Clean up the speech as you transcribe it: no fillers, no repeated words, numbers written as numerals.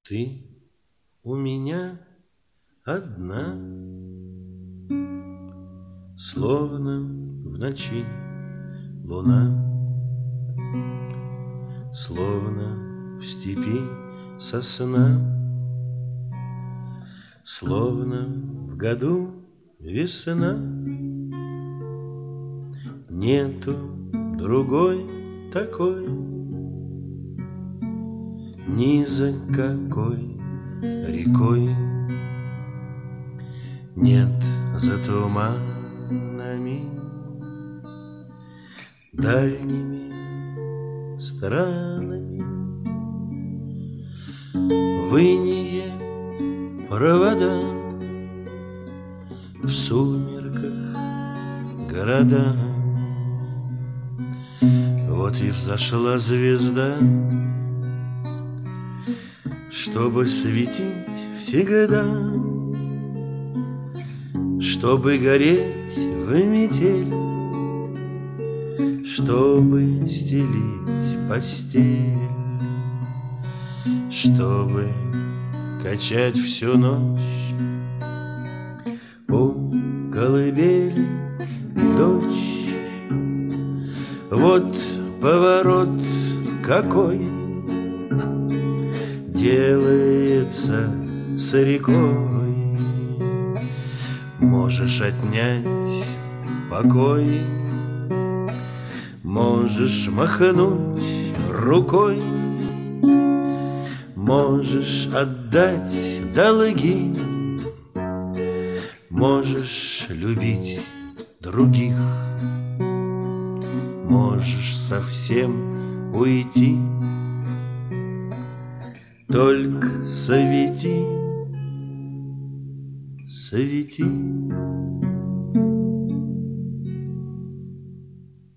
Ты у меня одна, словно в ночи луна, словно в степи сосна, словно в году весна. Нету другой такой, ни за какой рекой. Нет за туманами, дальними странами, в инее провода, в сумерках города. Вот и взошла звезда, чтобы светить всегда, чтобы гореть в метель, чтобы стелить постель, чтобы качать всю ночь у колыбели дочь. Вот поворот какой делается с рекой. Можешь отнять покой, можешь махнуть рукой, можешь отдать долги, можешь любить других, можешь совсем уйти. Только свети, свети.